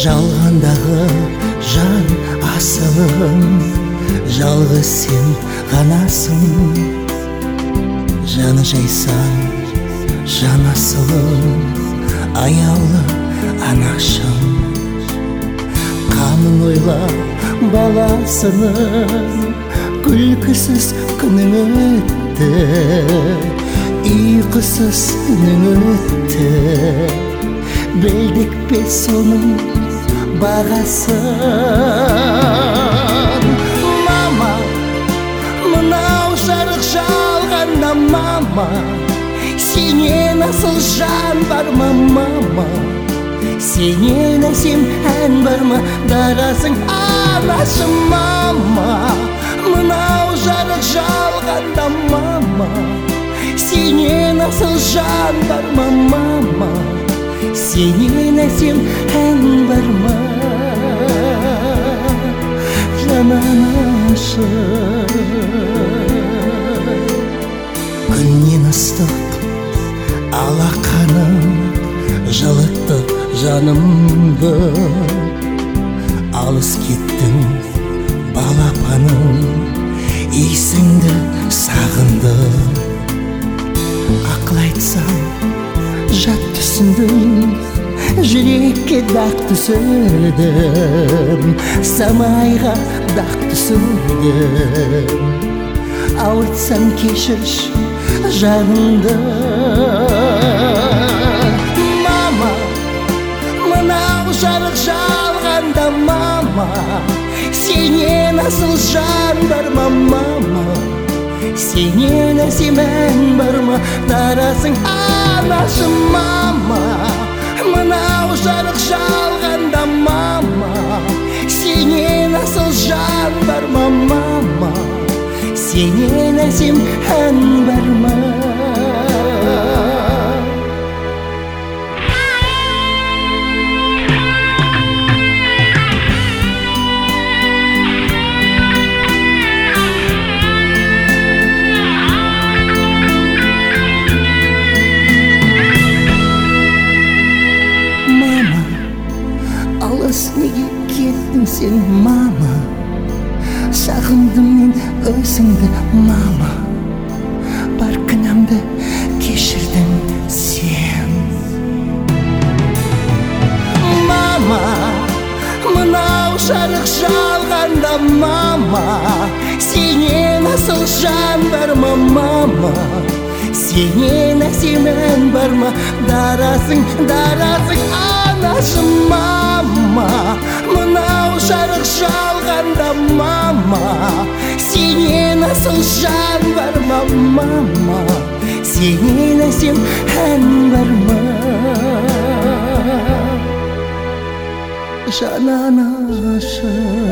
жалғандағы жан асылым, жалғыз сен ғанасың. Жаны жайсан жан асылым, аяулы анашым. Қамын ойлап баласының, күлкісіз күнің өтті, ұйқысыз түнің өтті. Білдік пе соның бағасын? Мама, мынау жарық жалғанда мама, сенен асыл жан бар ма мама? Сенен әсем ән бар ма, дарасың анашым мама? Мынау жарық жалғанда мама, сенен асыл жан бар ма мама? Сенен әсем ән бар ма, жан анашым? Күннен ыстық алақаным жылытты жанымды. Алыс кеттің балапаным, есіңді сағынды. Ақыл айтсам жат түсіндім, жүрекке дақ түсірдім, самайға дақ түсірдім. Ауыртсам кешірші жанымды. Мама, мынау жарық жалғанда мама, сенен асыл жан бар ма мама? Сенен әсем ән бар ма, дарасың анашым мама? Мынау жарық жалғанда мама, сенен асыл жан бар ма мама? Сенен әсем ән бар ма? Неге кеттің сен мама? Сағындым мен өзіңді мама, бар кінәмді кешірдің сен. Мама, мынау жарық жалғанда мама, сенен асыл жан бар ма мама? Сенен әсем ән бар ма, дарасың анашым мама? Мынау жарық жалғанда мама, сенен асыл жан бар ма мама? Сенен әсем ән бар ма, жан анашым?